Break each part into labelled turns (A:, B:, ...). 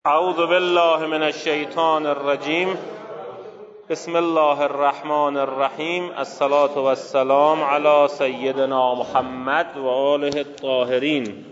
A: اعوذ بالله من الشیطان الرجیم. بسم الله الرحمن الرحیم. الصلاة و السلام علی سیدنا محمد و آله الطاهرین.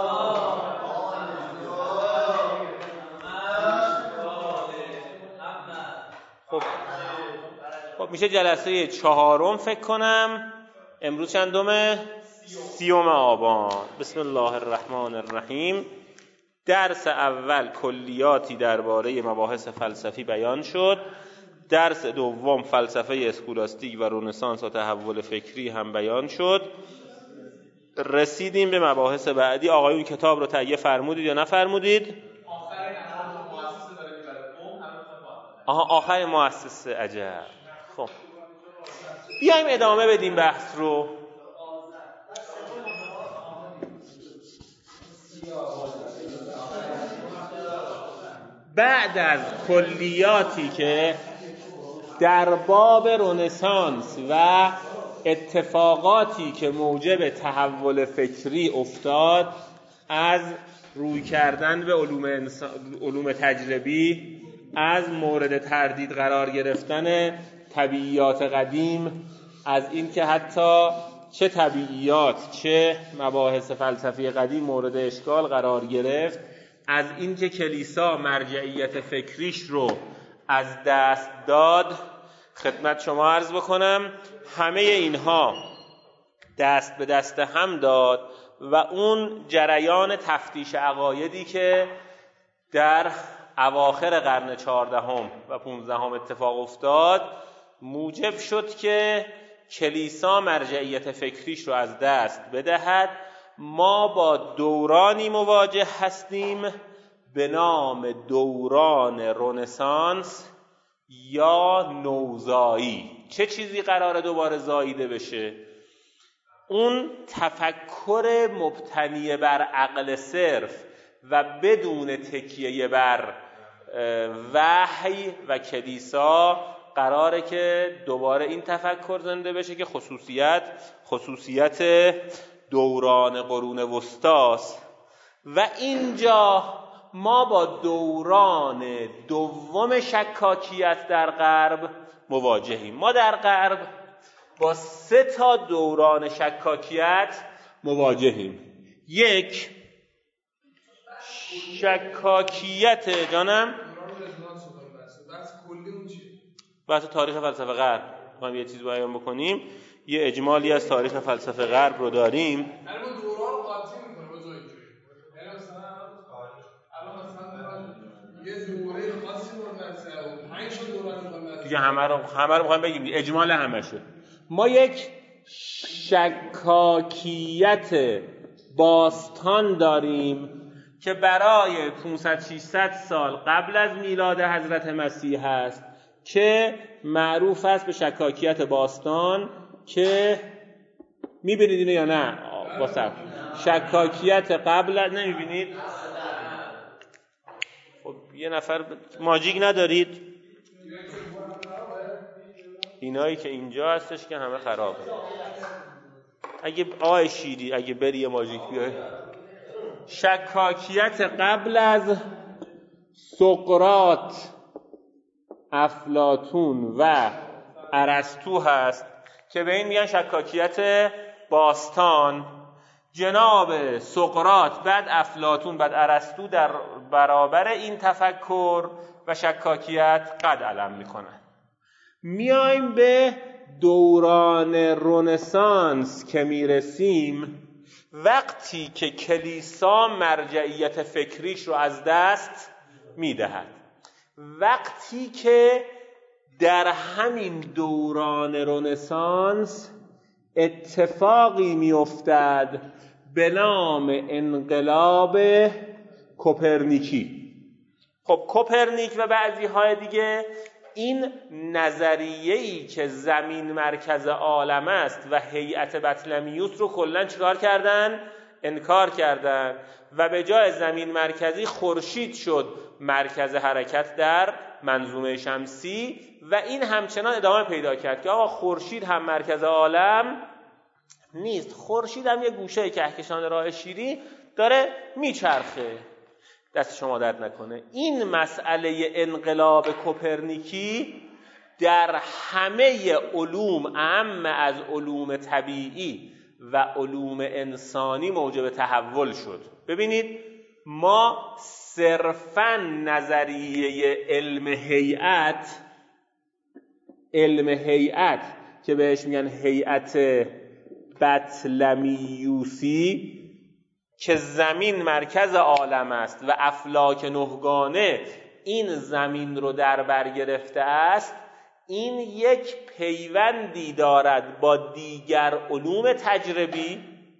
A: خب میشه جلسه 4 فکر کنم. امروز چندمه؟ 30 آبان. بسم الله الرحمن الرحیم. درس اول کلیاتی درباره مباحث فلسفی بیان شد. درس دوم فلسفه اسکولاستیک و رنسانس و تحول فکری هم بیان شد. رسیدیم به مباحث بعدی. آقایون کتاب رو تهیه فرمودید یا نفرمودید؟ آخر مؤسسه. عجب. خب بیایم ادامه بدیم بحث رو. بعد از کلیاتی که در باب رنسانس و اتفاقاتی که موجب تحول فکری افتاد، از روی کردن به علوم تجربی، از مورد تردید قرار گرفتن طبیعیات قدیم، از این که حتی چه طبیعیات چه مباحث فلسفی قدیم مورد اشکال قرار گرفت، از این که کلیسا مرجعیت فکریش رو از دست داد، خدمت شما عرض بکنم همه اینها دست به دست هم داد و اون جریان تفتیش عقایدی که در اواخر قرن 14 و 15 اتفاق افتاد موجب شد که کلیسا مرجعیت فکریش رو از دست بدهد. ما با دورانی مواجه هستیم به نام دوران رنسانس یا نوزایی. چه چیزی قراره دوباره زاییده بشه؟ اون تفکر مبتنی بر عقل صرف و بدون تکیه بر وحی و کلیسا قراره که دوباره این تفکر زنده بشه که خصوصیت دوران قرون وسطاست. و اینجا ما با دوران دوم شکاکیت در غرب مواجهیم. ما در غرب با 3 دوران شکاکیت مواجهیم. یک، شکاکیت جانم بحث تاریخ فلسفه غرب. ما یه چیز بیان بکنیم، یه اجمالی از تاریخ فلسفه غرب رو داریم. دیگه همه رو میخوایم بگیم اجمال همشه. ما یک شکاکیت باستان داریم که برای 500-600 سال قبل از میلاد حضرت مسیح هست که معروف است به شکاکیت باستان، که میبینید اینو یا نه؟ شکاکیت قبل از نمیبینید؟ خب یه نفر ماجیک ندارید؟ اینایی که اینجا هستش که همه خرابه. اگه آقای شیری اگه بری یه ماجیک بیای. شکاکیت قبل از سقراط، افلاطون و ارسطو هست که به این میگن شکاکیت باستان. جناب سقراط، بعد افلاطون، بعد ارسطو در برابر این تفکر و شکاکیت قد علم میکنن. میایم به دوران رنسانس که میرسیم، وقتی که کلیسا مرجعیت فکریش رو از دست میدهد، وقتی که در همین دوران رنسانس اتفاقی میافتد به نام انقلاب کوپرنیکی. خب کوپرنیک و بعضی های دیگه این نظریه‌ای که زمین مرکز عالم است و هیئت بطلمیوس رو کلاً چیکار کردن؟ انکار کردن و به جای زمین مرکزی خورشید شد مرکز حرکت در منظومه شمسی. و این همچنان ادامه پیدا کرد که آقا خورشید هم مرکز عالم نیست، خورشید هم یه گوشه کهکشان راه شیری داره میچرخه. دست شما درد نکنه. این مسئله انقلاب کوپرنیکی در همه علوم، اعم از علوم طبیعی و علوم انسانی، موجب تحول شد. ببینید ما صرفاً نظریه علم هیئت که بهش میگن هیئت بطلمیوسی که زمین مرکز عالم است و افلاک نهگانه این زمین رو در بر گرفته است، این یک پیوندی دارد با دیگر علوم تجربی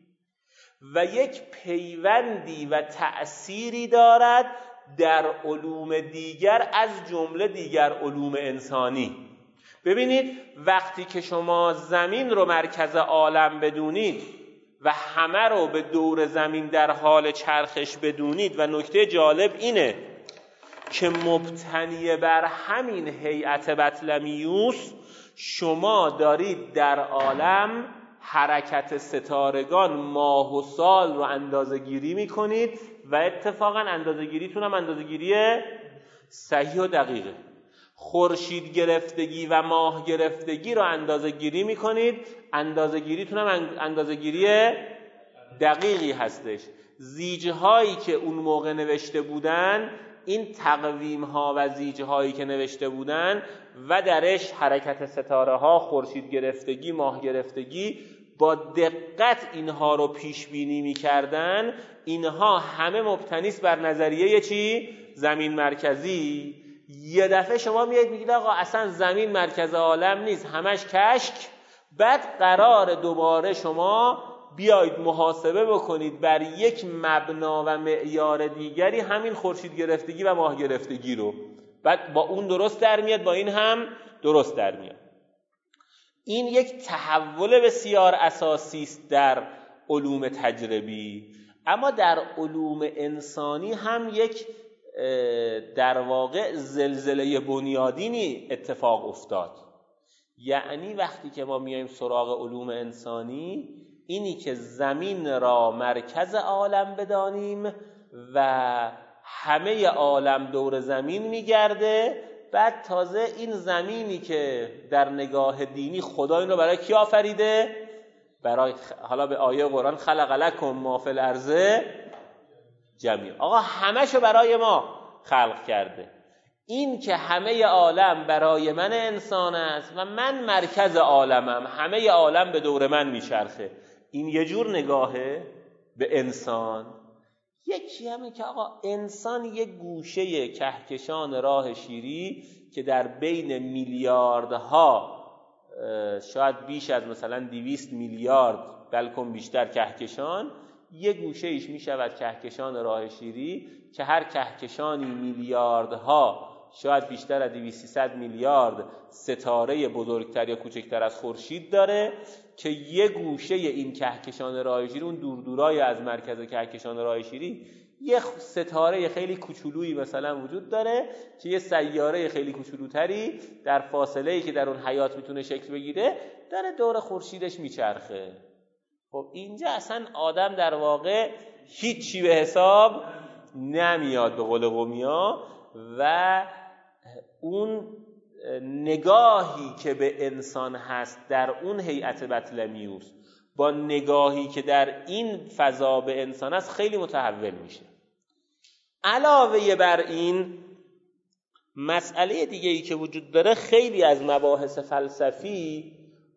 A: و یک پیوندی و تأثیری دارد در علوم دیگر از جمله دیگر علوم انسانی. ببینید وقتی که شما زمین رو مرکز عالم بدونید و همه رو به دور زمین در حال چرخش بدونید، و نکته جالب اینه که مبتنی بر همین هیئت بطلمیوس شما دارید در عالم حرکت ستارگان، ماه و سال رو اندازه گیری میکنید و اتفاقا اندازه گیریتون هم اندازه گیری صحیح و دقیقه. خورشید گرفتگی و ماه گرفتگی رو اندازه گیری میکنید، اندازه گیریتون هم اندازه گیری دقیقی هستش. زیجهایی که اون موقع نوشته بودن، این تقویم ها و زیجهایی که نوشته بودن و درش حرکت ستاره ها، خورشید گرفتگی، ماه گرفتگی، با دقت اینها رو پیش بینی می‌کردن. اینها همه مبتنی است بر نظریه چی؟ زمین مرکزی. یه دفعه شما میاد میگید آقا اصلا زمین مرکز عالم نیست، همش کشک. بعد قرار دوباره شما بیایید محاسبه بکنید بر یک مبنا و معیار دیگری همین خورشید گرفتگی و ماه گرفتگی رو، بعد با اون درست در میاد، با این هم درست در میاد. این یک تحول بسیار اساسی است در علوم تجربی. اما در علوم انسانی هم یک در واقع زلزله بنیادینی اتفاق افتاد. یعنی وقتی که ما میایم سراغ علوم انسانی، اینی که زمین را مرکز عالم بدانیم و همه عالم دور زمین میگرده، بعد تازه این زمینی که در نگاه دینی خدا این رو برای کی آفریده؟ برای حالا به آیه قرآن خلق لکم ما فی الارض جمیعا، آقا همشو برای ما خلق کرده. این که همه عالم برای من انسان است و من مرکز عالمم، همه عالم به دور من میچرخه، این یه جور نگاهه به انسان. یکی همه که آقا انسان یک گوشه کهکشان راه شیری که در بین میلیاردها، شاید بیش از مثلا 200 میلیارد بلکه بیشتر کهکشان، یک گوشه ایش می شود کهکشان راه شیری که هر کهکشانی میلیاردها، شاید بیشتر از 200 میلیارد ستاره بزرگتر یا کوچکتر از خورشید داره، که یه گوشه این کهکشان راه شیری، اون دوردورای از مرکز کهکشان راه شیری، یه ستاره خیلی کوچولویی مثلا وجود داره که یه سیاره خیلی کوچولوتری در فاصله‌ای که در اون حیات میتونه شکل بگیره داره دور خورشیدش میچرخه. خب اینجا اصلا آدم در واقع هیچی به حساب نمیاد به قول قومیا، و اون نگاهی که به انسان هست در اون هیئت بطلمیوس با نگاهی که در این فضا به انسان هست خیلی متحول میشه. علاوه بر این مسئله دیگه‌ای که وجود داره، خیلی از مباحث فلسفی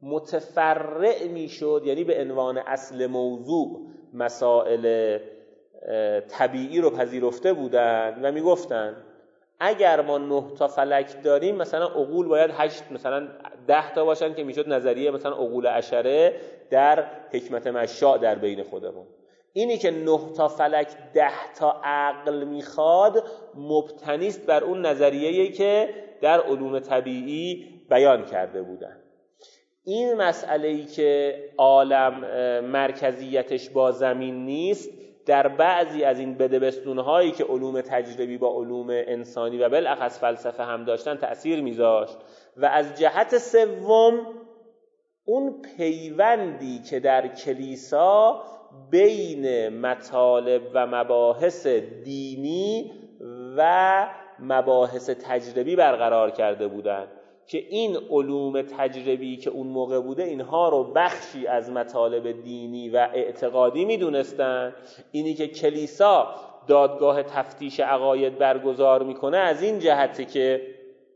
A: متفرع میشد، یعنی به عنوان اصل موضوع مسائل طبیعی رو پذیرفته بودن و میگفتن اگر ما 9 تا فلک داریم، مثلا عقول باید 8 مثلا 10 تا باشن که میشد نظریه مثلا عقول عشره در حکمت مشاء در بین خودمون. اینی که 9 تا فلک 10 تا عقل میخواد مبتنی است بر اون نظریه‌ای که در علوم طبیعی بیان کرده بودن. این مسئله‌ای که عالم مرکزیتش با زمین نیست، در بعضی از این بدبستون‌هایی که علوم تجربی با علوم انسانی و بالاخص فلسفه هم داشتن تأثیر میذاشت. و از جهت سوم اون پیوندی که در کلیسا بین مطالب و مباحث دینی و مباحث تجربی برقرار کرده بودند که این علوم تجربی که اون موقع بوده اینها رو بخشی از مطالب دینی و اعتقادی میدونستن. اینی که کلیسا دادگاه تفتیش عقاید برگزار میکنه از این جهته که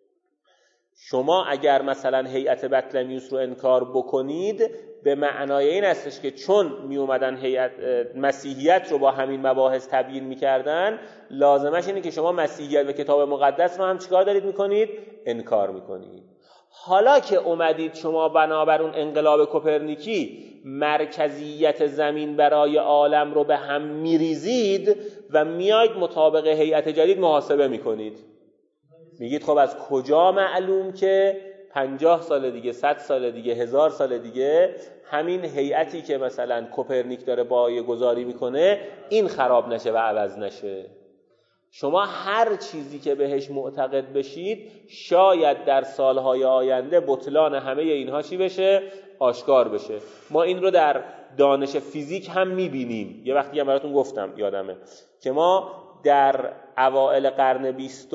A: شما اگر مثلا هیئت بطلمیوس رو انکار بکنید به معنای این هستش که چون می اومدن هیئت مسیحیت رو با همین مباحث تبیین میکردن، لازمش اینه که شما مسیحیت و کتاب مقدس رو هم چیکار دارید میکنید؟ انکار میکنید. حالا که اومدید شما بنابر اون انقلاب کوپرنیکی مرکزیت زمین برای عالم رو به هم میریزید و میاید مطابق هیئت جدید محاسبه میکنید. میگید خب از کجا معلوم که 50 سال دیگه، 100 سال دیگه، 1000 سال دیگه همین هیئتی که مثلا کوپرنیک داره پایه گذاری میکنه این خراب نشه و عوض نشه. شما هر چیزی که بهش معتقد بشید شاید در سالهای آینده بطلان همه اینها چی بشه؟ آشکار بشه. ما این رو در دانش فیزیک هم میبینیم. یه وقتی هم براتون گفتم یادمه که ما در اوائل قرن 20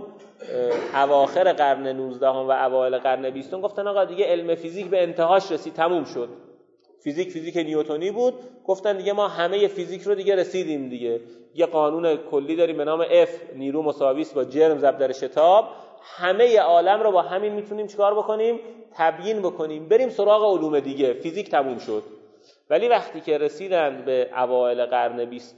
A: اواخر قرن 19 و اوائل قرن 20 گفتن آقا دیگه علم فیزیک به انتهاش رسید، تموم شد. فیزیک نیوتنی بود، گفتن دیگه ما همه فیزیک رو دیگه رسیدیم دیگه. یه قانون کلی داریم به نام F نیرو مساوی است با جرم ضرب در شتاب، همه عالم رو با همین میتونیم چیکار بکنیم؟ تبیین بکنیم. بریم سراغ علوم دیگه. فیزیک تموم شد. ولی وقتی که رسیدن به اوایل قرن 20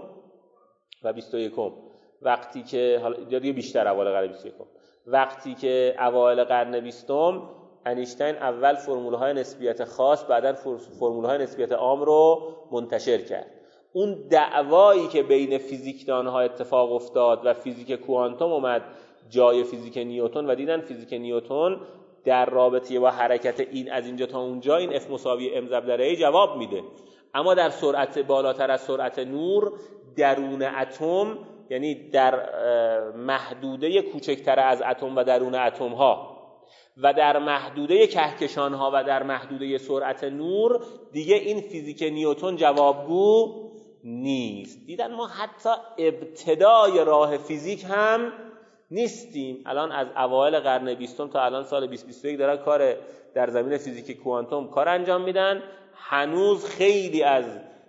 A: و 21، وقتی که حالا دیگه بیشتر اوایل قرن 21، وقتی که اوایل قرن 20 انیشتین اول فرمولهای نسبیت خاص بعداً فرمولهای نسبیت عام رو منتشر کرد. اون دعوایی که بین فیزیکدانها اتفاق افتاد و فیزیک کوانتوم اومد جای فیزیک نیوتن و دیدن فیزیک نیوتن در رابطه با حرکت این از اینجا تا اونجا این F مساوی m ضرب در a جواب میده، اما در سرعت بالاتر از سرعت نور درون اتم، یعنی در محدوده کوچکتر از اتم و درون اتم ها و در محدوده کهکشان ها و در محدوده سرعت نور دیگه این فیزیک نیوتن جوابگو نیست. دیدن ما حتی ابتدای راه فیزیک هم نیستیم. الان از اوایل قرن 20 تا الان سال 2021 دارن کار در زمین فیزیک کوانتوم کار انجام میدن. هنوز خیلی از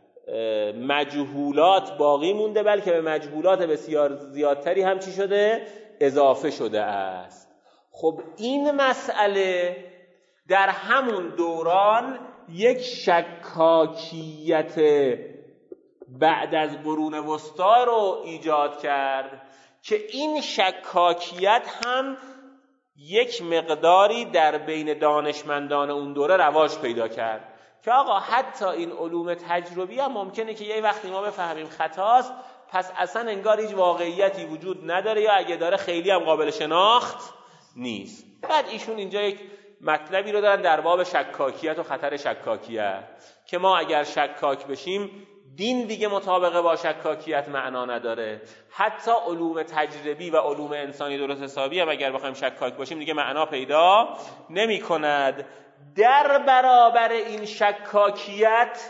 A: مجهولات باقی مونده، بلکه به مجهولات بسیار زیادتری هم چی شده؟ اضافه شده است. خب این مسئله در همون دوران یک شکاکیت بعد از قرون وسطا رو ایجاد کرد که این شکاکیت هم یک مقداری در بین دانشمندان اون دوره رواج پیدا کرد که آقا حتی این علوم تجربی هم ممکنه که یه وقتی ما بفهمیم خطاست، پس اصلا انگار هیچ واقعیتی وجود نداره یا اگه داره خیلی هم قابل شناخت نیست. بعد ایشون اینجا یک مطلبی رو دارن در باب شکاکیت و خطر شکاکیت که ما اگر شکاک بشیم دین دیگه مطابقه با شکاکیت معنا نداره. حتی علوم تجربی و علوم انسانی درست حسابی هم اگر بخوایم شکاک باشیم دیگه معنا پیدا نمی کند. در برابر این شکاکیت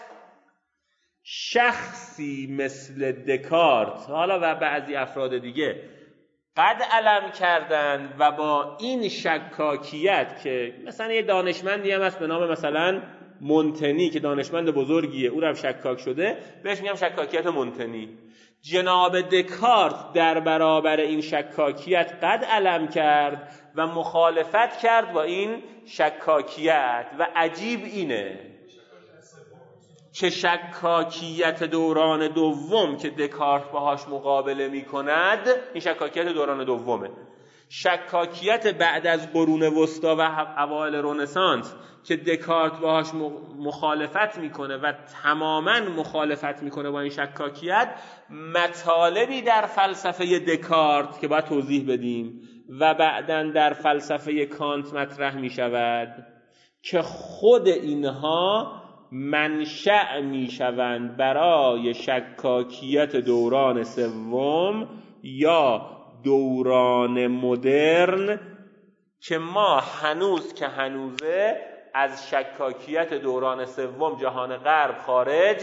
A: شخصی مثل دکارت حالا و بعضی افراد دیگه قد علم کردند و با این شکاکیت که مثلا یه دانشمندی هم هست به نام مثلا مونتنی که دانشمند بزرگیه، اون هم شکاک شده، بهش میگم شکاکیت مونتنی. جناب دکارت در برابر این شکاکیت قد علم کرد و مخالفت کرد با این شکاکیت و عجیب اینه که شکاکیت دوران دوم که دکارت باهاش مقابله میکند این شکاکیت دوران دومه. شکاکیت بعد از قرون وسطا و اوایل رنسانس که دکارت باهاش مخالفت میکنه و تماما مخالفت میکنه با این شکاکیت، مطالبی در فلسفه دکارت که باید توضیح بدیم و بعداً در فلسفه کانت مطرح میشود که خود اینها منشأ میشوند برای شکاکیت دوران سوم یا دوران مدرن که ما هنوز که هنوزه از شکاکیت دوران سوم جهان غرب خارج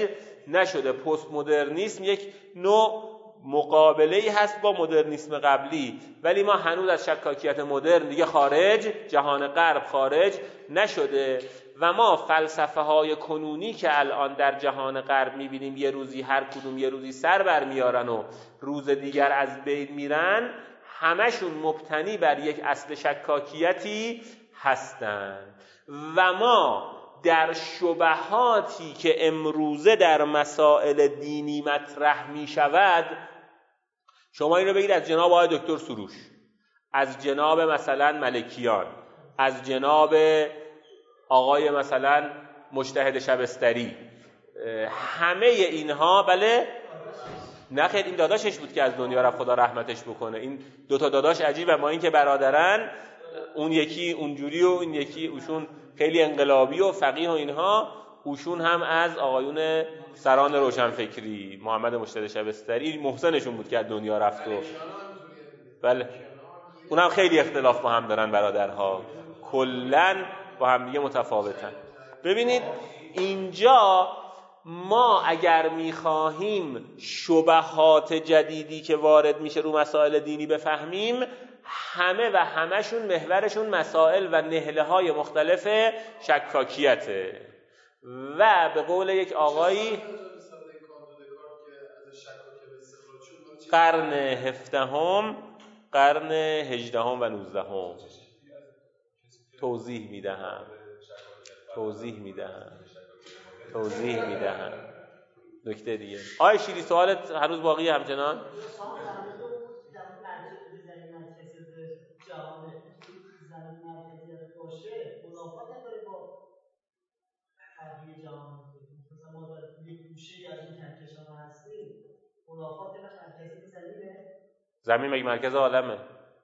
A: نشده پست مدرنیسم یک نوع مقابله‌ای هست با مدرنیسم قبلی، ولی ما هنوز از شکاکیت مدرن دیگه خارج، جهان غرب خارج نشده و ما فلسفه های کنونی که الان در جهان غرب میبینیم یه روزی هر کدوم یه روزی سر برمیارن و روز دیگر از بین میرن، همشون مبتنی بر یک اصل شکاکیتی هستند و ما در شبهاتی که امروزه در مسائل دینی مطرح می شود، شما این رو بگید از جناب آقای دکتر سروش، از جناب مثلا ملکیان، از جناب آقای مثلا مجتهد شبستری، همه اینها، بله نه خیر این داداشش بود که از دنیا رفت، خدا رحمتش بکنه، این دوتا داداش عجیبه، ما این که برادرن، اون یکی اونجوری و این یکی اوشون خیلی انقلابی و فقیه و اینها، اوشون هم از آقایون سران روشنفکری، محمد مجتهد شبستری، محسنشون بود که از دنیا رفت و بله اونم خیلی اختلاف با هم دارن برادرها، کلن با هم دیگه متفاوتن. ببینید اینجا ما اگر میخواهیم شبهات جدیدی که وارد میشه رو مسائل دینی بفهمیم، همه و همشون محورشون مسائل و نهله های مختلف شکاکیته و به قول یک آقایی قرن 17ام، قرن 18ام و 19ام توضیح میدهم. نکته دیگه آقای شیری سوالت هنوز باقی همچنان؟
B: زمین مرکزیت باشه منافات نداره با فرهنگ جهان. مثلا ما در یک گوشه از این کهکشان هستیم، منافات مرکزی زمینه.
A: زمین مگه مرکز عالمه؟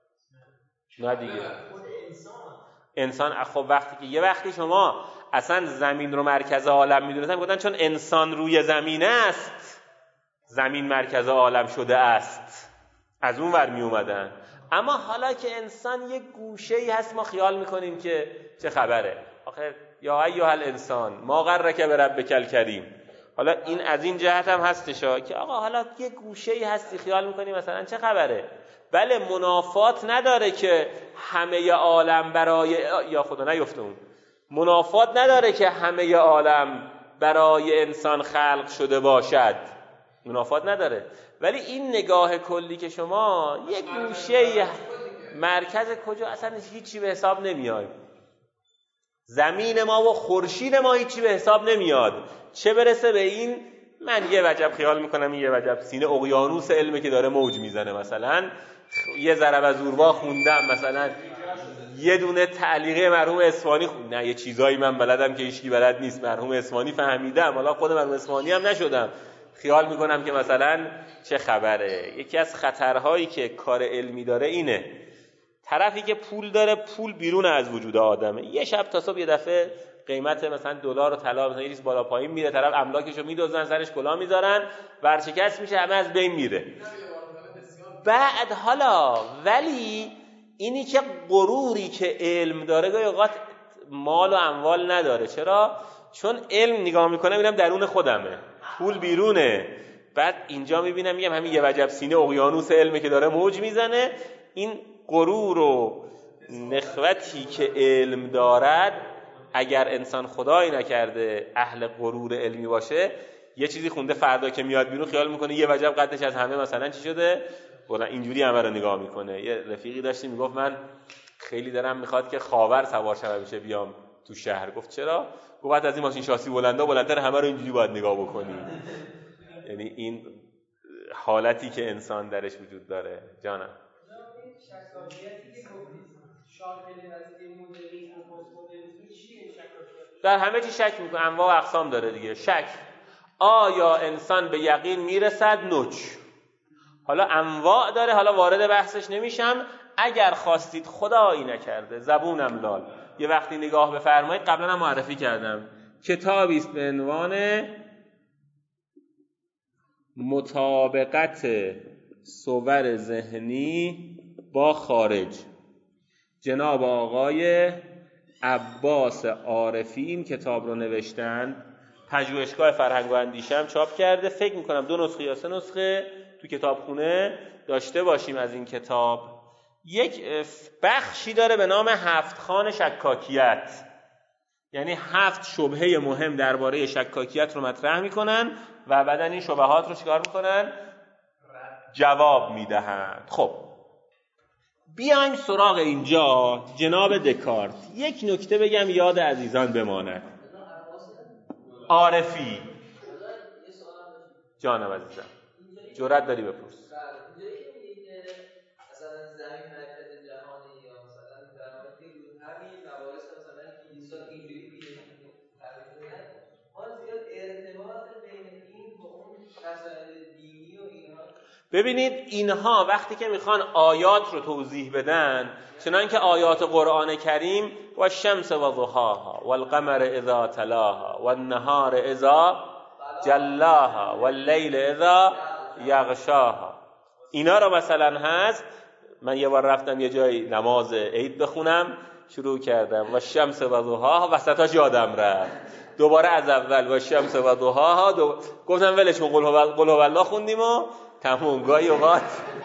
A: نه دیگه.
B: خود
A: انسان خب وقتی که یه وقتی شما اصلا زمین رو مرکز عالم میدونستن، گفتن چون انسان روی زمین است زمین مرکز عالم شده است، از اون ور می اومدن. اما حالا که انسان یک گوشه‌ای هست ما خیال میکنیم که چه خبره، آخه یا ایها الانسان ما غرک بربک الکریم. حالا این از این جهت هم هستش که آقا حالا یک گوشه‌ای هستی خیال میکنی مثلا چه خبره. بله منافات نداره که همه عالم برای یا خدا نیفتون، منافات نداره که همه عالم برای انسان خلق شده باشد، منافات نداره. ولی این نگاه کلی که شما یک گوشه مرکز کجا اصلا هیچی به حساب نمیاد، زمین ما و خورشید ما هیچی به حساب نمیاد، چه برسه به این من یه وجب خیال میکنم این یه وجب سینه اقیانوس علمه که داره موج میزنه. مثلا یه ضرب از اوربا خوندم، مثلا یه دونه تعلیقه مرحوم اصفهانی نه یه چیزایی من بلدم که هیچکی بلد نیست، مرحوم اصفهانی فهمیدم، حالا خود مرحوم اصفهانی هم نشدم، خیال میکنم که مثلا چه خبره. یکی از خطرهایی که کار علمی داره اینه، طرفی که پول داره، پول بیرون از وجود آدمه، یه شب تا صبح یه دفعه قیمت مثلا دلار و طلا مثلا یه چیز بالا پایین میره، طرف املاکشو میدزدن سرش کلاه میذارن، ورشکست میشه، همه از بین میره. بعد حالا ولی اینی که غروری که علم داره گاهی اوقات مال و اموال نداره. چرا؟ چون علم نگاه میکنه میبینم درون خودمه، پول بیرونه. بعد اینجا میبینم میگم همین یه وجب سینه اقیانوس علمه که داره موج میزنه. این غرور و نخوتی که علم دارد، اگر انسان خدایی نکرده اهل غرور علمی باشه، یه چیزی خونده فردا که میاد بیرون خیال میکنه یه وجب قدش از همه مثلا چی شده، اینجوری همه رو نگاه میکنه. یه رفیقی داشتیم میگفت من خیلی دارم میخواد که خاور سوار شوم بشه بیام تو شهر. گفت چرا؟ گفت از این ماشین شاسی بلندتر همه رو اینجوری باید نگاه بکنی. یعنی این حالتی که انسان درش وجود داره. جانم
C: شکاکیتی که گفتید شامل قضیه مدرنیسم و پست مدرنیسم چیه؟ شکاکیت
A: در همه چی شک میکنه، انواع و اقسام داره دیگه. شک آیا انسان به یقین میرسد؟ نوچ. حالا انواع داره، حالا وارد بحثش نمیشم. اگر خواستید خدایی نکرده زبونم لال یه وقتی نگاه بفرمایید، قبلا هم معرفی کردم کتابی است به عنوان مطابقت صور ذهنی با خارج، جناب آقای عباس عارفی این کتاب رو نوشتند. پژوهشگاه فرهنگ و اندیشه هم چاپ کرده. فکر میکنم 2 نسخه یا 3 نسخه تو کتابخونه داشته باشیم از این کتاب. یک بخشی داره به نام 7 خوان شکاکیت، یعنی 7 شبهه مهم درباره شکاکیت رو مطرح میکنن و بعداً این شبهات رو چیکار میکنن؟ جواب میدهند. خب بیایم سراغ اینجا جناب دکارت. یک نکته بگم یاد عزیزان بماند. عارفی جانم عزیزم، جرأت داری بپرس.
D: اینجایی که میگه که مثلا زمین مرکز جهانی یا مثلا در واقع همین مباحث مثلا کلیسا اینجوری میگه ما زیاد ارتباط بین این با اون مسائل دینی و اینها.
A: ببینید اینها وقتی که میخوان آیات رو توضیح بدن، چنانکه آیات قرآن کریم و الشمس و ضحاها والقمر اذا تلاها والنهار اذا جلاها واللیل اذا یغشاها، اینا رو مثلا هست. من یه بار رفتم یه جای نماز عید بخونم، شروع کردم و الشمس و ضحاها، وسطاش یادم رفت دوباره از اول و الشمس و ضحاها گفتم ولش کن، قل هو الله خوندیم و تموم. گاهی اوقات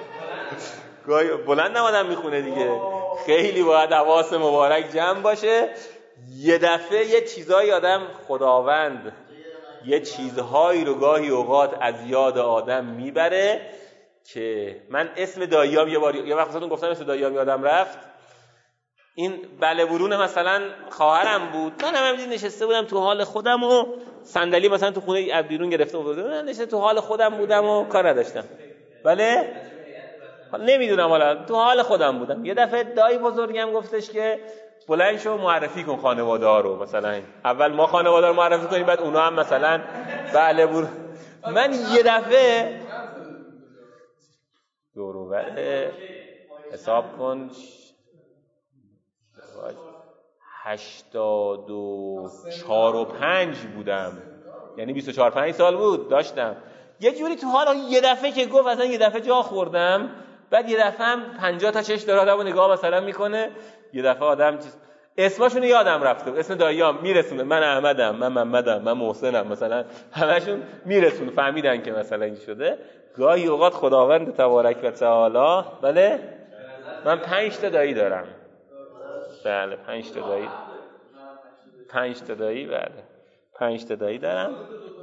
A: بلند نمادم میخونه دیگه، خیلی باید حواس مبارک جمع باشه. یه دفعه یه چیزایی آدم خداوند یه چیزهایی رو گاهی اوقات از یاد آدم میبره که من اسم داییام یه وقت خودتون گفتم اسم داییام یادم رفت. این بله برون مثلا خواهرم بود، من همین نشسته بودم تو حال خودم و صندلی مثلا تو خونه عبدیرون گرفتم بودم، من نشسته تو حال خودم بودم و کار نداشتم. بله نمیدونم، حالا تو حال خودم بودم. یه دفعه دایی بزرگم گفتش که بلند شو معرفی کن خانواده ها رو، مثلا اول ما خانواده رو معرفی کنیم بعد اونا هم مثلا بله برون. من یه دفعه دوروبر حساب کن 84 و 5 بودم، یعنی 24-5 سال بود داشتم. یه جوری تو حالا یه دفعه که گفت اصلا یه دفعه جا خوردم، بعد یه دفعه هم 50 تا چش داره آدمو نگاه مثلا میکنه، یه دفعه آدم اسمشون یادم رفته، اسم داییام میرسونه، من احمدم، من محمدم، من محسنم، مثلا همشون میرسونه، فهمیدن که مثلا این شده. گاهی اوقات خداوند تبارک و تعالی، بله من 5 تا دایی دارم، بله 5 تا دایی، 5 تا دایی، بله 5 تا دایی دارم.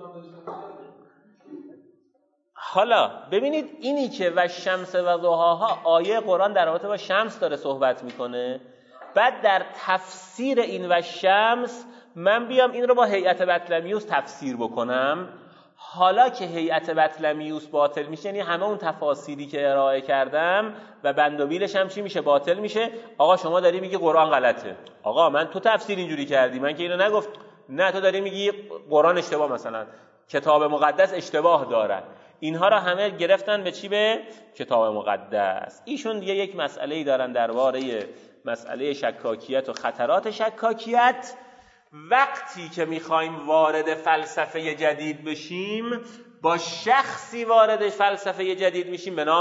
A: حالا ببینید اینی که و شمس و ضحاها، آیه قرآن در رابطه با شمس داره صحبت میکنه، بعد در تفسیر این و شمس من بیام این رو با هیئت بطلمیوس تفسیر بکنم. حالا که هیئت بطلمیوس باطل میشه، یعنی همه اون تفاسیری که ارائه کردم و بندوبیلش هم چی میشه؟ باطل میشه. آقا شما داری میگی قرآن غلطه، آقا من تو تفسیر اینجوری کردی، من که اینو نگفت، نه تو داری میگی قرآن اشتباه، مثلا کتاب مقدس اشتباه داره. اینها را همه گرفتن به چی؟ به کتاب مقدس. ایشون دیگه یک مسئله‌ای دارن درباره مسئله شکاکیت و خطرات شکاکیت. وقتی که میخوایم وارد فلسفه جدید بشیم، با شخصی وارد فلسفه جدید میشیم به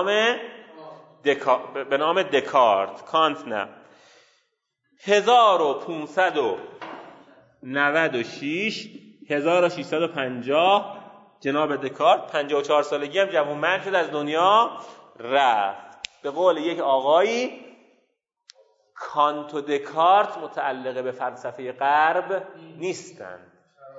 A: نام دکارت، کانت نه. 1596 1650 جناب دکارت 54 سالگی هم جوانمرد شد، از دنیا رفت. به قول یک آقایی، کانت و دکارت متعلق به فلسفه غرب نیستند.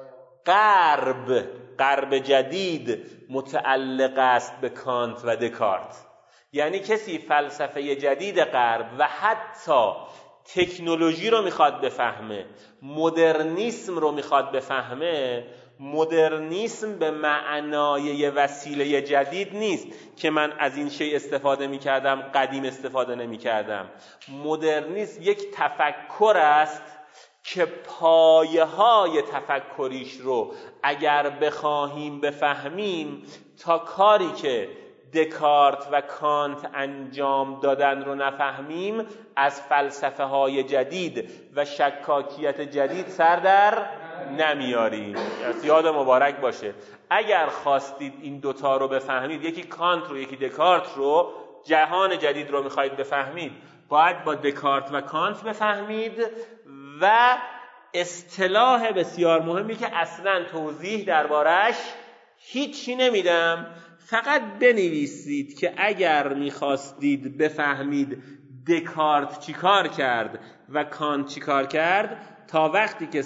A: غرب جدید متعلق است به کانت و دکارت. یعنی کسی فلسفه جدید غرب و حتی تکنولوژی رو میخواد بفهمه، مدرنیسم رو میخواد بفهمه، مدرنیسم به معنای وسیله جدید نیست که من از این شی استفاده میکردم قدیم استفاده نمیکردم. مدرنیسم یک تفکر است که پایه های تفکریش رو اگر بخواهیم بفهمیم، تا کاری که دکارت و کانت انجام دادن رو نفهمیم، از فلسفه های جدید و شکاکیت جدید سر در نمیاریم. یاد مبارک باشه، اگر خواستید این دوتا رو بفهمید، یکی کانت رو یکی دکارت رو، جهان جدید رو میخواید بفهمید، باید با دکارت و کانت بفهمید و اصطلاح بسیار مهمی که اصلا توضیح دربارش هیچی نمیدم، فقط بنویسید که اگر میخواستید بفهمید دکارت چی کار کرد و کانت چی کار کرد، تا وقتی که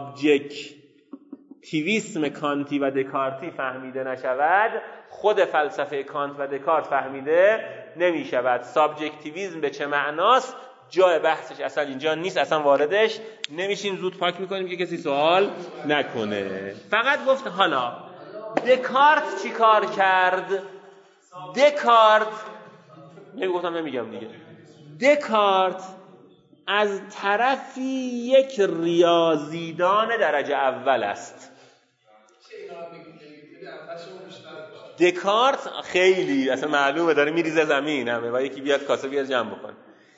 A: سابجکتیویسم کانتی و دکارتی فهمیده نشود، خود فلسفه کانت و دکارت فهمیده نمی شود. سابجکتیویسم به چه معناست جای بحثش اصلا اینجا نیست، اصلا واردش نمیشیم، زود پاک میکنیم که کسی سوال نکنه. فقط گفت حالا دکارت چی کار کرد؟ دکارت نمیگم دیگه. دکارت از طرفی یک ریاضیدان درجه اول است. دکارت خیلی اصلا معلومه داره میریزه زمین همه و یکی بیاد کاسه بیاد جمع بکن.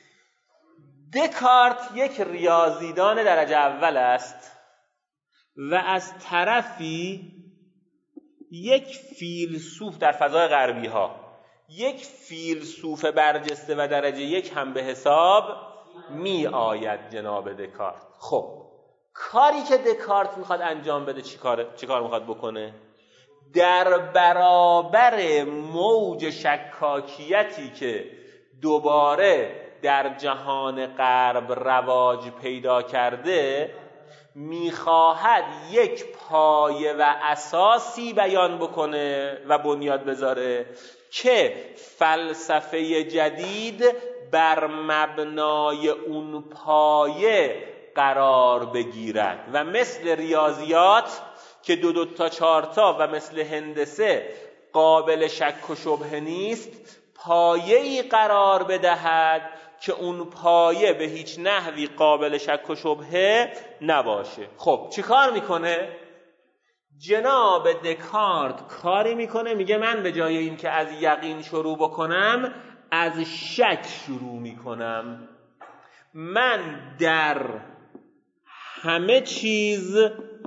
A: دکارت یک ریاضیدان درجه اول است و از طرفی یک فیلسوف در فضای غربی ها، یک فیلسوف برجسته و درجه یک هم به حساب می آید جناب دکارت. خب کاری که دکارت میخواد انجام بده چی کار میخواد بکنه؟ در برابر موج شکاکیتی که دوباره در جهان غرب رواج پیدا کرده، میخواهد یک پایه و اساسی بیان بکنه و بنیاد بذاره که فلسفه جدید بر مبنای اون پایه قرار بگیرد و مثل ریاضیات که 2 تا 4 تا و مثل هندسه قابل شک و شبهه نیست، پایه‌ای قرار بدهد که اون پایه به هیچ نحوی قابل شک و شبهه نباشه. خب چی کار میکنه؟ جناب دکارت کاری میکنه، میگه من به جای این که از یقین شروع بکنم از شک شروع میکنم. من در همه چیز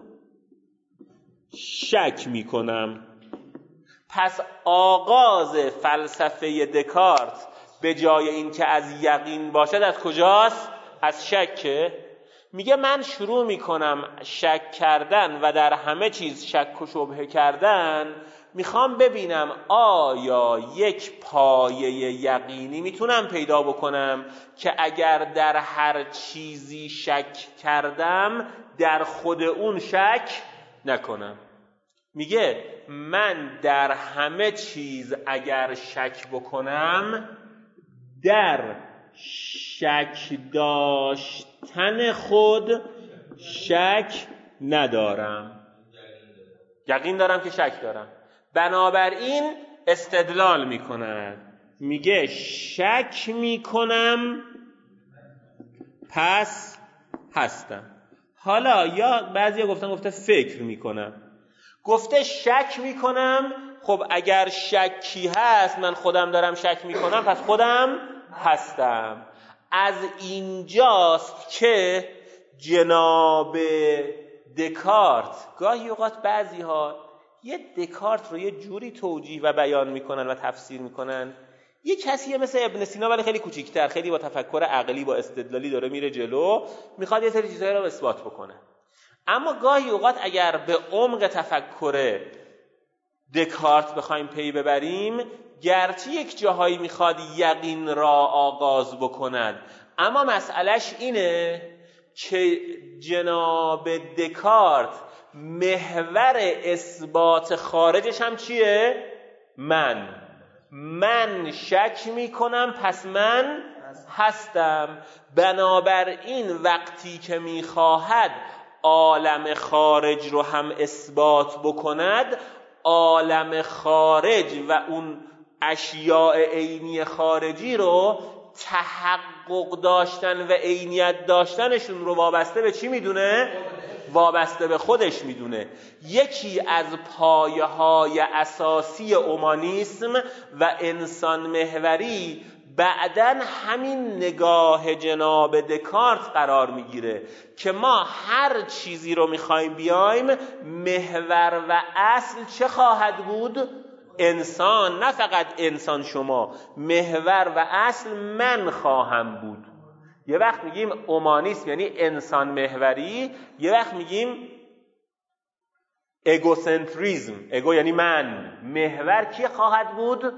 A: شک میکنم. پس آغاز فلسفه دکارت به جای این که از یقین باشد از کجاست؟ از شکه. میگه من شروع میکنم شک کردن و در همه چیز شک و شبهه کردن. میخوام ببینم آیا یک پایه یقینی میتونم پیدا بکنم که اگر در هر چیزی شک کردم در خود اون شک نکنم. میگه من در همه چیز اگر شک بکنم در شک داشتن خود شک ندارم، یقین دارم که شک دارم. بنابراین استدلال میکنن، میگه شک میکنم پس هستم. حالا یا بعضیا گفته فکر میکنم، گفته شک میکنم. خب اگر شکی هست من خودم دارم شک میکنم پس خودم هستم. از اینجاست که جناب دکارت گاهی اوقات بعضی ها یه دکارت رو یه جوری توجیه و بیان میکنن و تفسیر میکنن، یه کسیه مثل ابن سینا ولی خیلی کوچیک‌تر، خیلی با تفکر عقلی با استدلالی داره میره جلو، میخواد یه سری چیزایی رو اثبات بکنه. اما گاهی اوقات اگر به عمق تفکر دکارت بخوایم پی ببریم، گرچه یک جاهایی میخواد یقین را آغاز بکند، اما مسئلهش اینه که جناب دکارت محور اثبات خارجش هم چیه؟ من شک میکنم پس من هستم. بنابراین وقتی که میخواهد عالم خارج رو هم اثبات بکند، عالم خارج و اون اشیاء عینی خارجی رو تحقق داشتن و عینیت داشتنشون رو وابسته به چی میدونه؟ وابسته به خودش میدونه. یکی از پایه‌های اساسی اومانیسم و انسان محوری بعدن همین نگاه جناب دکارت قرار میگیره که ما هر چیزی رو میخوایم بیایم محور و اصل چه خواهد بود؟ انسان. نه فقط انسان، شما محور و اصل من خواهم بود. یه وقت میگیم اومانیسم یعنی انسان محوری، یه وقت میگیم اگوسنتریزم. اگو یعنی من، محور کی خواهد بود؟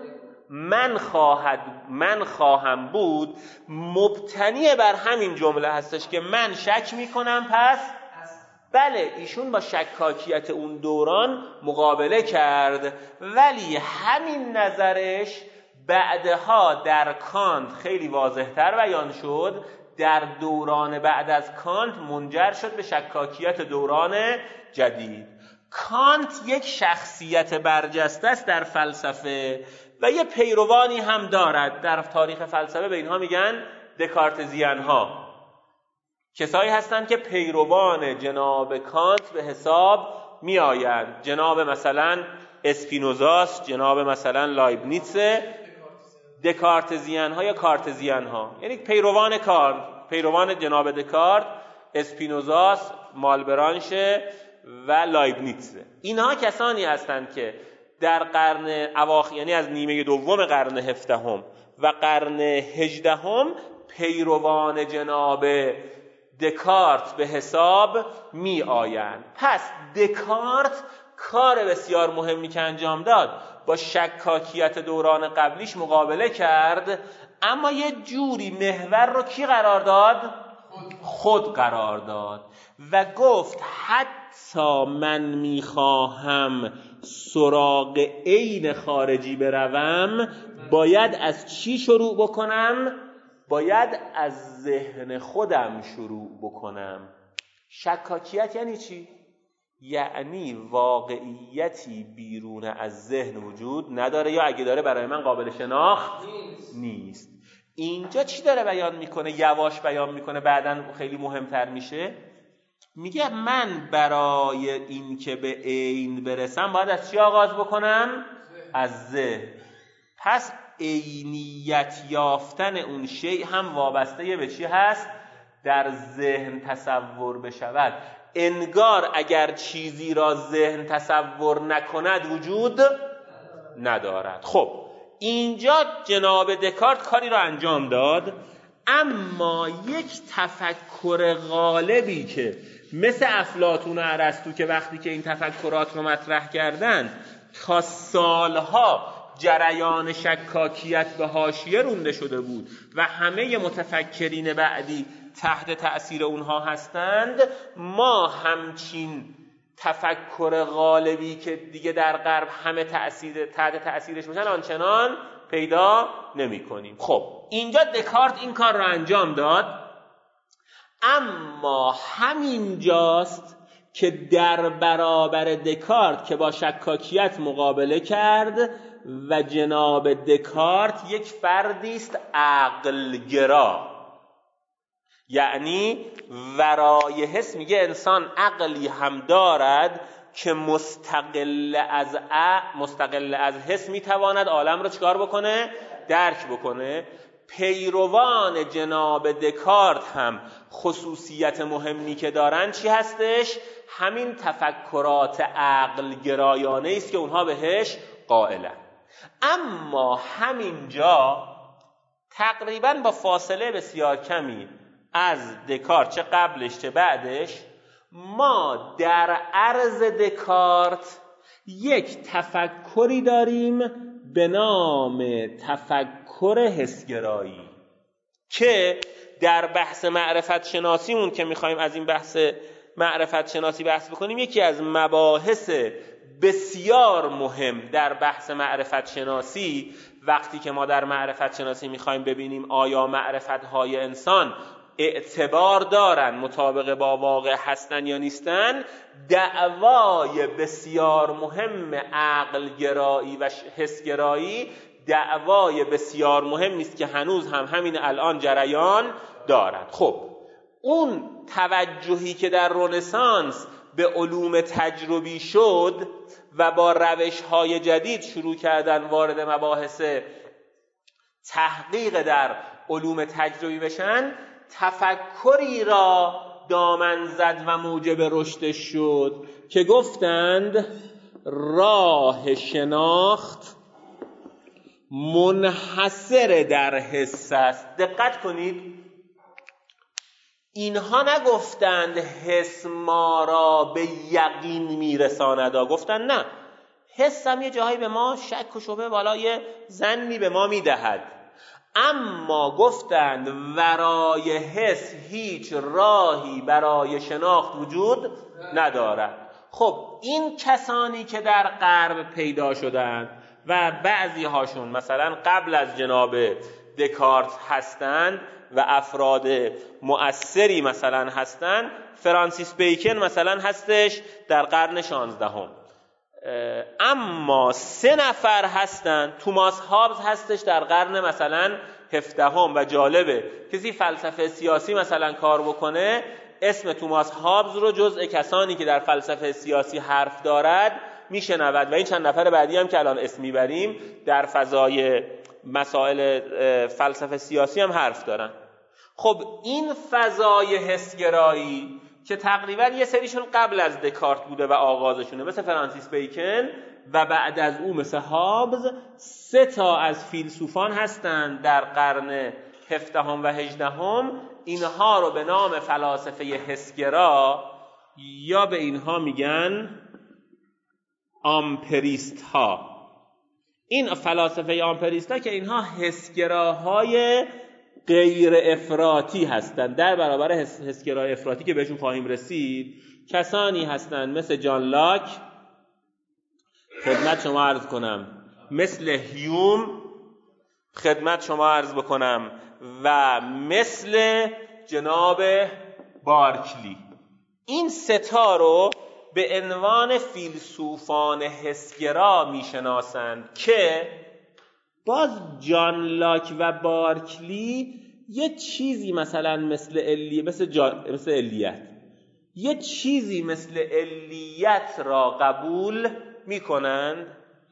A: من خواهم بود. مبتنی بر همین جمله هستش که من شک میکنم، پس بله ایشون با شکاکیت اون دوران مقابله کرد، ولی همین نظرش بعدها در کانت خیلی واضح‌تر بیان شد. در دوران بعد از کانت منجر شد به شکاکیت دوران جدید. کانت یک شخصیت برجسته است در فلسفه و یه پیروانی هم دارد در تاریخ فلسفه. به اینها میگن دکارتزیان ها. کسایی هستند که پیروان جناب کانت به حساب می آیند. جناب مثلا اسپینوزاس، جناب مثلا لایبنیتس. دکارتزیان ها یا کارتزیان ها یعنی پیروان جناب دکارت، اسپینوزاس، مالبرانش و لایبنیتس. اینها کسانی هستند که در قرن اواخر، یعنی از نیمه دوم قرن 17 و قرن 18 پیروان جناب دکارت به حساب می آیند. پس دکارت کار بسیار مهمی که انجام داد، با شکاکیت دوران قبلیش مقابله کرد، اما یه جوری محور رو کی قرار داد؟ خود قرار داد و گفت حتی من میخواهم سراغ عین خارجی بروم، باید از چی شروع بکنم؟ باید از ذهن خودم شروع بکنم. شکاکیت یعنی چی؟ یعنی واقعیتی بیرون از ذهن وجود نداره، یا اگه داره برای من قابل شناخت نیست. اینجا چی داره بیان میکنه؟ یواش بیان میکنه، بعداً خیلی مهمتر میشه. میگه من برای این که به عین برسم باید از چی آغاز بکنم؟ از ذهن. پس عینیت یافتن اون شیء هم وابسته به چی هست؟ در ذهن تصور بشود. انگار اگر چیزی را ذهن تصور نکند وجود ندارد. خب اینجا جناب دکارت کاری را انجام داد، اما یک تفکر غالبی که مثل افلاطون و ارسطو که وقتی که این تفکرات رو مطرح کردن تا سالها جریان شکاکیت به حاشیه رونده شده بود و همه متفکرین بعدی تحت تأثیر اونها هستند، ما همچین تفکر غالبی که دیگه در غرب همه تحت تأثیرش باشن آنچنان پیدا نمی کنیم. خب اینجا دکارت این کار رو انجام داد، اما همین جاست که در برابر دکارت که با شکاکیت مقابله کرد و جناب دکارت یک فردی است عقلگرا، یعنی ورای حس. میگه انسان عقلی هم دارد که مستقل از حس میتواند عالم رو چکار بکنه؟ درک بکنه. پیروان جناب دکارت هم خصوصیت مهمی که دارن چی هستش؟ همین تفکرات عقل گرایانه است که اونها بهش قائلن. اما همینجا تقریبا با فاصله بسیار کمی از دکارت، چه قبلش چه بعدش، ما در عرض دکارت یک تفکری داریم به نام تفکر حسگرایی که در بحث معرفت شناسیمون که میخوایم از این بحث معرفت شناسی بحث بکنیم، یکی از مباحث بسیار مهم در بحث معرفت شناسی، وقتی که ما در معرفت شناسی میخوایم ببینیم آیا معرفت‌های انسان اعتبار دارن، مطابق با واقع هستن یا نیستن، دعوای بسیار مهم عقل گرایی و حس گرایی دعوای بسیار مهم نیست که هنوز هم همین الان جریان دارد. خب اون توجهی که در رنسانس به علوم تجربی شد و با روش‌های جدید شروع کردن وارد مباحث تحقیق در علوم تجربی بشن، تفکری را دامن زد و موجب رشدش شد که گفتند راه شناخت منحصر در حس است. دقت کنید، اینها نگفتند حس ما را به یقین میرساند، گفتند نه، حس هم یه جاهایی به ما شک و شبه بالا یه ظنی به ما میدهد، اما گفتند ورای حس هیچ راهی برای شناخت وجود ندارد. خب این کسانی که در غرب پیدا شدند و بعضی هاشون مثلا قبل از جناب دکارت هستند و افراد مؤثری مثلا هستند، فرانسیس بیکن مثلا هستش در قرن 16، اما 3 نفر هستند، توماس هابز هستش در قرن مثلا 17 و جالبه کسی فلسفه سیاسی مثلا کار بکنه اسم توماس هابز رو جزء کسانی که در فلسفه سیاسی حرف دارد میشنود و این چند نفر بعدی هم که الان اسم میبریم در فضای مسائل فلسفه سیاسی هم حرف دارن. خب این فضای حسگرایی که تقریبا یه سریشون قبل از دکارت بوده و آغازشونه مثل فرانسیس بیکن و بعد از او مثل هابز، 3 تا از فیلسوفان هستند در قرن 17 و 18 اینها رو به نام فلاسفه حسگرا یا به اینها میگن آمپریست ها. این فلاسفه آمپریست ها که اینها حسگراهای غیر افراطی هستند در برابر حسگرای افراطی که بهشون خواهیم رسید، کسانی هستند مثل جان لاک، خدمت شما عرض کنم مثل هیوم، خدمت شما عرض بکنم و مثل جناب بارکلی. این 3 تا رو به عنوان فیلسوفان حسگرا میشناسند که باز جان لاک و بارکلی یه چیزی مثلا مثل علیت یه چیزی مثل علیت را قبول میکنند،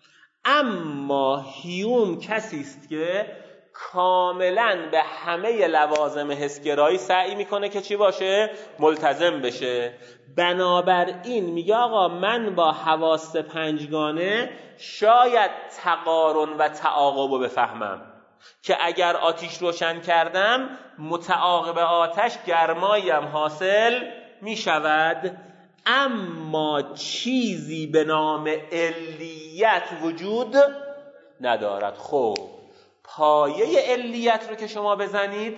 A: اما هیوم کسی است که کاملا به همه لوازم حسگرایی سعی میکنه که چی باشه؟ ملتزم بشه. بنابراین میگه آقا من با حواس 5گانه شاید تقارن و تعاقب رو بفهمم که اگر آتیش روشن کردم متعاقب آتش گرمایی هم حاصل میشود، اما چیزی به نام علیت وجود ندارد. خب پایه علیت رو که شما بزنید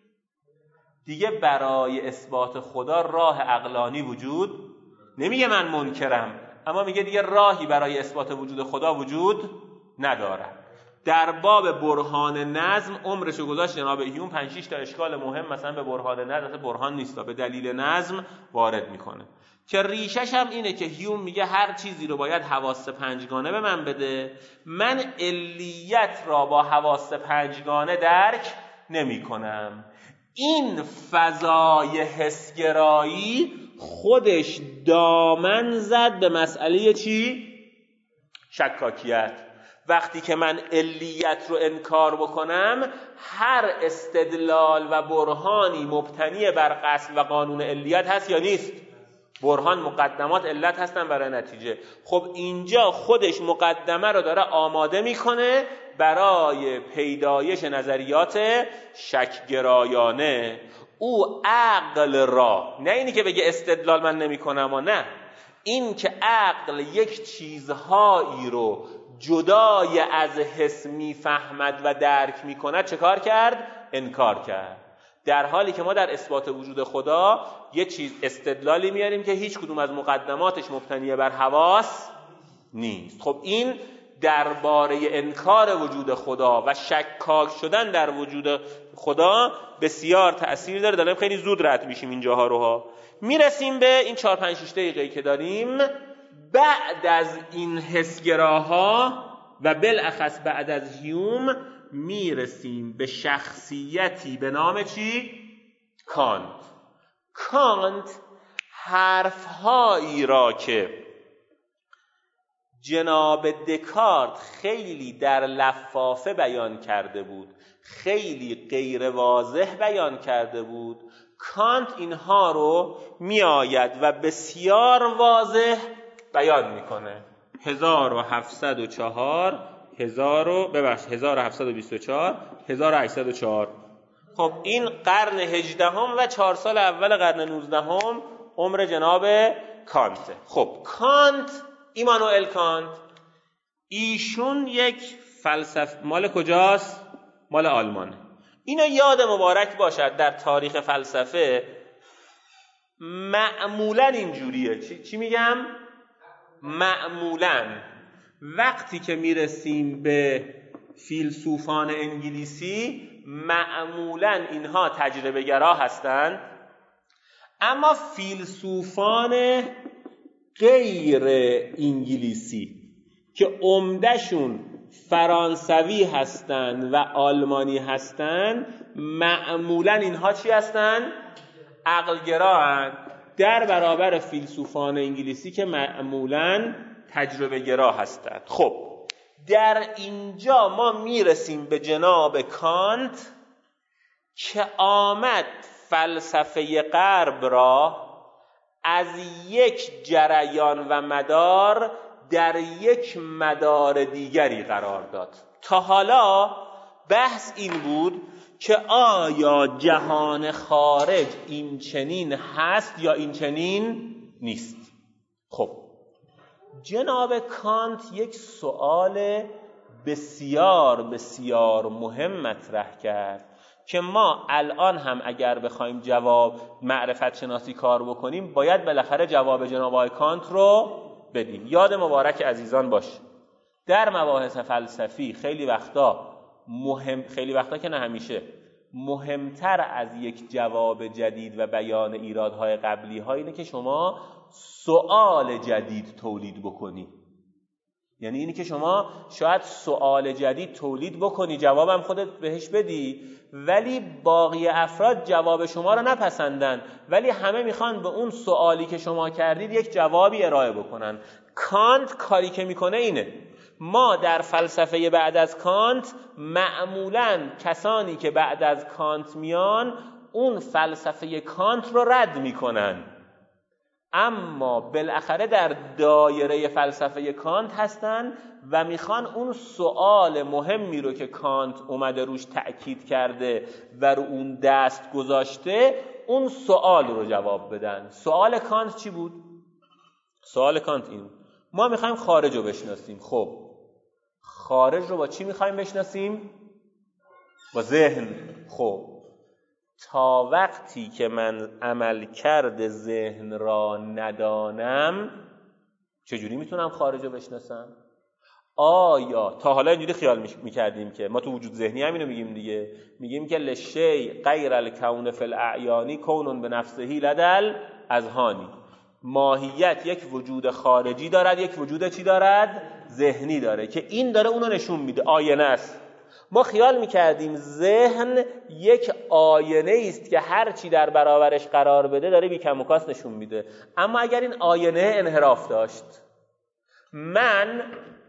A: دیگه برای اثبات خدا راه عقلانی وجود نمیگه، من منکرم، اما میگه دیگه راهی برای اثبات وجود خدا وجود ندارد. در باب برهان نظم عمرشو گذاشت جناب هیوم 5-6 تا اشکال مهم مثلا به برهان نظم، برهان نیستا، به دلیل نظم وارد میکنه که ریشش هم اینه که هیوم میگه هر چیزی رو باید حواس 5گانه به من بده، من علیت را با حواس 5گانه درک نمی کنم. این فضای حسگرایی خودش دامن زد به مسئله چی؟ شکاکیت. وقتی که من علیت رو انکار بکنم، هر استدلال و برهانی مبتنی بر قصد و قانون علیت هست یا نیست؟ برهان مقدمات علت هستن برای نتیجه. خب اینجا خودش مقدمه رو داره آماده میکنه برای پیدایش نظریات شکگرایانه. او عقل را، نه اینی که بگه استدلال من نمی کنم و نه، این که عقل یک چیزهایی رو جدای از حس میفهمد و درک میکند چه کار کرد؟ انکار کرد. در حالی که ما در اثبات وجود خدا یه چیز استدلالی میاریم که هیچ کدوم از مقدماتش مبتنی بر حواس نیست. خب این درباره انکار وجود خدا و شکاک شدن در وجود خدا بسیار تأثیر داره. داریم خیلی زود رد میشیم اینجاها رو میرسیم به این 4-5-6 دقیقه‌ای که داریم. بعد از این حسگراها و بالاخص بعد از هیوم میرسیم به شخصیتی به نام چی؟ کانت. کانت حرفهایی را که جناب دکارت خیلی در لفافه بیان کرده بود، خیلی غیر واضح بیان کرده بود، کانت اینها رو میآید و بسیار واضح بیان میکنه. 1724 1824 1804 خب این قرن 18 و 4 سال اول قرن 19 عمر جناب کانت. خب کانت، ایمانوئل کانت، ایشون یک فلسفه مال کجاست؟ مال آلمانه. اینو یاد مبارک باشد در تاریخ فلسفه معمولا اینجوریه. چی میگم؟ معمولا وقتی که میرسیم به فیلسوفان انگلیسی معمولا اینها تجربه گرا هستند، اما فیلسوفان غیر انگلیسی که عمدهشون فرانسوی هستند و آلمانی هستند معمولا اینها چی هستند؟ عقلگرا هستند در برابر فیلسوفان انگلیسی که معمولا تجربه گرا هستند. خب در اینجا ما میرسیم به جناب کانت که آمد فلسفه غرب را از یک جریان و مدار در یک مدار دیگری قرار داد. تا حالا بحث این بود که آیا جهان خارج این چنین هست یا این چنین نیست. خب جناب کانت یک سؤال بسیار بسیار مهم مطرح کرد که ما الان هم اگر بخوایم جواب معرفت شناسی کار بکنیم باید بالاخره جواب جناب آقای کانت رو بدیم. یاد مبارک عزیزان باشه در مباحث فلسفی خیلی وقتا که نه همیشه مهمتر از یک جواب جدید و بیان ایرادهای قبلی ها اینه که شما سؤال جدید تولید بکنی. یعنی اینی که شما شاید سؤال جدید تولید بکنی، جوابم خودت بهش بدی، ولی باقی افراد جواب شما رو نپسندن، ولی همه میخوان به اون سؤالی که شما کردید یک جوابی ارائه بکنن. کانت کاری که میکنه اینه، ما در فلسفه بعد از کانت معمولاً کسانی که بعد از کانت میان اون فلسفه کانت رو رد میکنن، اما بالاخره در دایره فلسفه کانت هستن و میخوان اون سؤال مهمی رو که کانت اومده روش تأکید کرده و رو اون دست گذاشته اون سؤال رو جواب بدن. سؤال کانت چی بود؟ سؤال کانت این: ما میخوایم خارج رو بشناسیم. خب خارج رو با چی میخوایم بشناسیم؟ با ذهن. خب تا وقتی که من عملکرد ذهن را ندانم چجوری میتونم خارج رو بشناسم؟ آیا تا حالا اینجوری خیال میکردیم که ما تو وجود ذهنی همینو میگیم دیگه، میگیم که لشی غیر الکون فی الاعیانی کون بنفسه لدل اذهانی، ماهیت یک وجود خارجی دارد، یک وجود چی دارد؟ ذهنی داره که این داره اونو نشون میده، آینه است. ما خیال میکردیم ذهن یک آینه است که هر چی در برابرش قرار بده داره بیکم و کاس نشون میده، اما اگر این آینه انحراف داشت، من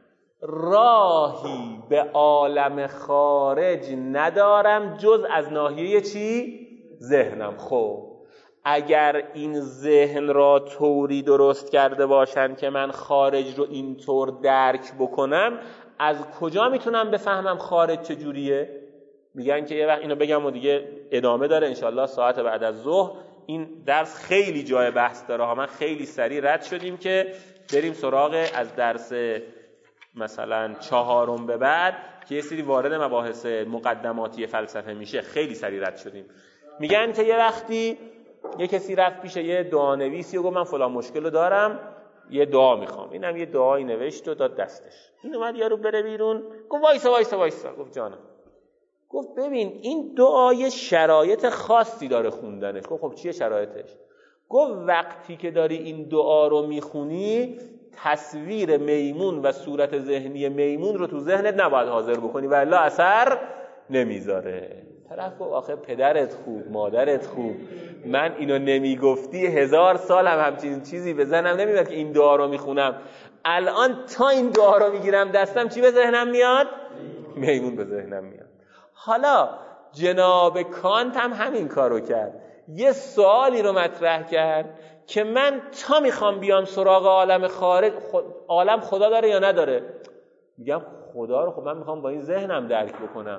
A: راهی به عالم خارج ندارم جز از ناحیه چی؟ ذهنم. خب اگر این ذهن را طوری درست کرده باشن که من خارج رو اینطور درک بکنم، از کجا میتونم بفهمم خارج چجوریه؟ میگن که یه وقت اینو بگم و دیگه ادامه داره انشالله ساعت بعد از ظهر. این درس خیلی جای بحث داره ها، من خیلی سریع رد شدیم که بریم سراغ از درس مثلا 4 به بعد که یه سری وارد مباحث مقدماتی فلسفه میشه، خیلی سریع رد شدیم. میگن که یه وقتی یه کسی رفت پیش یه دعانویسی و گفت من فلان مشکل رو دارم، یه دعا میخوام. اینم یه دعایی نوشت و داد دستش. این اومد یارو بره بیرون، گفت وایسا. گفت جانم. گفت ببین این دعای شرایط خاصی داره خوندنش. گفت خب چیه شرایطش؟ گفت وقتی که داری این دعا رو میخونی تصویر میمون و صورت ذهنی میمون رو تو ذهنت نباید حاضر بکنی و الا اثر نمیذاره. طرف گفت آخه پدرت خوب، مادرت خوب، من اینو نمیگفتی 1000 سال همچین چیزی به ذهنم نمیاد که این دعا رو میخونم. الان تا این دعا رو میگیرم دستم چی به ذهنم میاد؟ میمون به ذهنم میاد. حالا جناب کانت هم همین کارو کرد، یه سوالی رو مطرح کرد که من تا میخوام بیام سراغ عالم خارج، عالم خدا داره یا نداره؟ میگم خدا رو خب من میخوام با این ذهنم درک بکنم.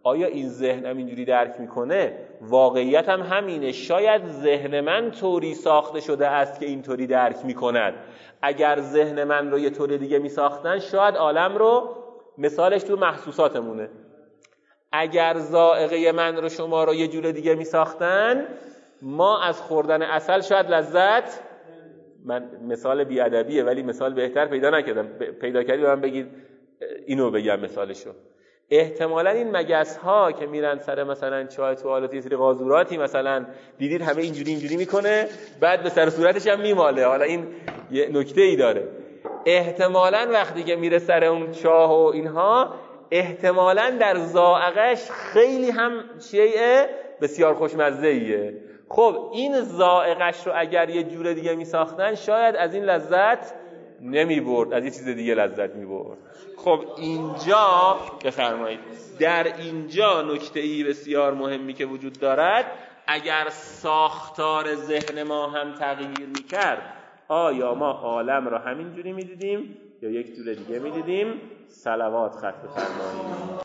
A: آیا این ذهن هم اینجوری درک میکنه؟ واقعیت هم همینه. شاید ذهن من طوری ساخته شده است که اینطوری درک میکند. اگر ذهن من رو یه طور دیگه میساختن، شاید عالم رو، مثالش تو محسوساتمونه، اگر ذائقه من رو شما رو یه جور دیگه میساختن، ما از خوردن عسل شاید لذت، من مثال بیادبیه ولی مثال بهتر پیدا نکردم، پیدا کردی من بگید اینو بگم مثالشو. احتمالاً این مگس ها که میرن سر مثلا چای توالتی، یه سری قاذوراتی مثلا دیدید همه اینجوری میکنه، بعد به سر صورتش هم میماله. حالا این یه نکته ای داره. احتمالاً وقتی که میره سر اون چاه و اینها، احتمالاً در ذائقه‌اش خیلی هم شیء بسیار خوشمزه ایه. خب این ذائقه‌اش رو اگر یه جور دیگه میساختن، شاید از این لذت نمیبرد، از یه چیز دیگه لذت میبرد. خب اینجا بفرمایید، در اینجا نکته‌ای بسیار مهمی که وجود دارد، اگر ساختار ذهن ما هم تغییر میکرد، آیا ما عالم را همین جوری میدیدیم یا یک جور دیگه میدیدیم؟ صلوات ختم فرمایید.